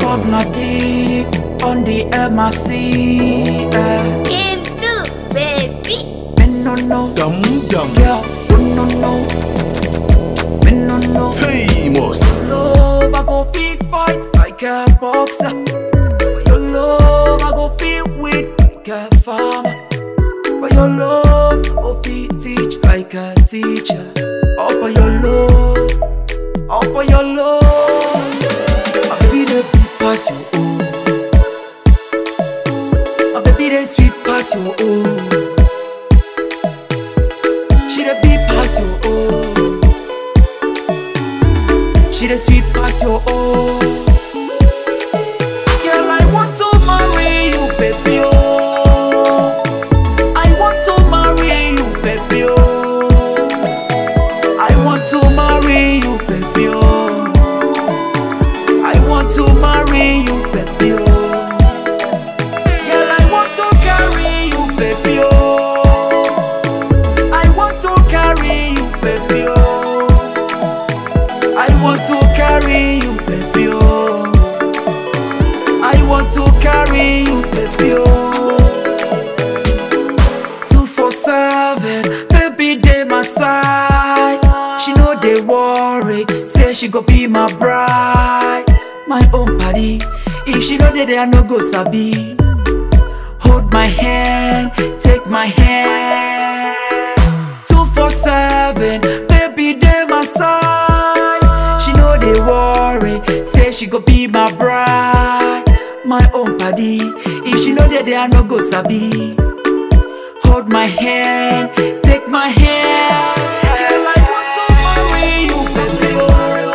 Bob Nadi on the MRC. Into baby. Men no no, Dum dum. girl, no no. Men no no. Famous. Love I go fit fight like a boxer. For your love I go fit win like a farmer. For your love I go fit teach like a teacher. All for your love, all for your love. My baby they beat pass your own. My baby they sweet pass your own. She the beat pass your own. She the sweet pass your own. Girl, I want to marry you, baby, oh. I want to marry you, baby, oh. I want to marry you, baby, oh. I want to marry you, baby, oh. Girl, I want to carry you, baby, oh. I want to carry you, baby, oh. I want to carry you, baby, oh. I want to carry you, baby, oh. 247, baby, they my side. She know they worry, say she go be my bride. My own party, if she know that I no go sabi. Hold my hand, take my hand. 247, baby, they my side. She know they worry, say she go be my bride. My own party, if she know that I no go sabi. Hold my hand, take my hand. Girl, I want to marry you, baby, oh.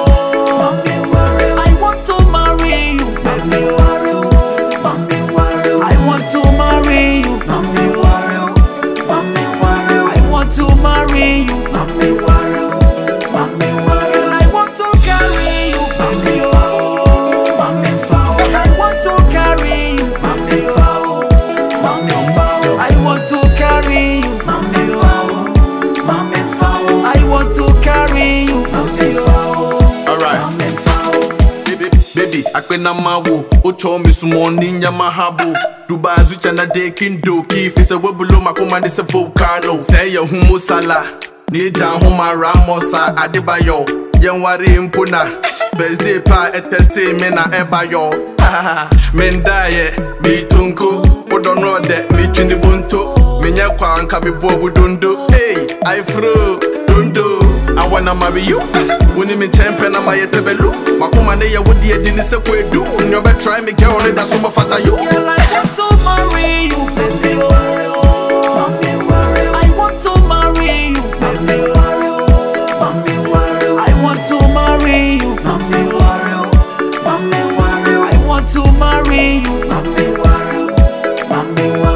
I want to marry you, baby, oh. I want to marry you, baby, oh. I want to marry you, baby, oh. Girl, I want to carry you, baby, oh. I want to carry you, baby, oh. I want to carry you, baby, oh. I want to carry you, baby, oh. Alright. Baby, akpena mawo. Ocho mi sumoni nyama habo. Dubai zucha na dekin doki. Fisa webulo makoma ni se volcano. Say ya humo sala. Nija huma ramosa adibayo. Yenwari impuna. Birthday pa eteste mena ebayo. Mendaye, mi tunku. Odono de, mi chini bunto. Minya kwa anka mi bobu dundu. Hey, I fro, dundu. I wanna marry you. When me champion, I'm a yetebelu. Makuma ne ya wudi e dini se kwe do. You better try me, girl, that's super fata you. Girl, I want to marry you, baby, oh. I want to marry you, baby, oh. I want to marry you, baby, oh. I want to marry you, baby, oh.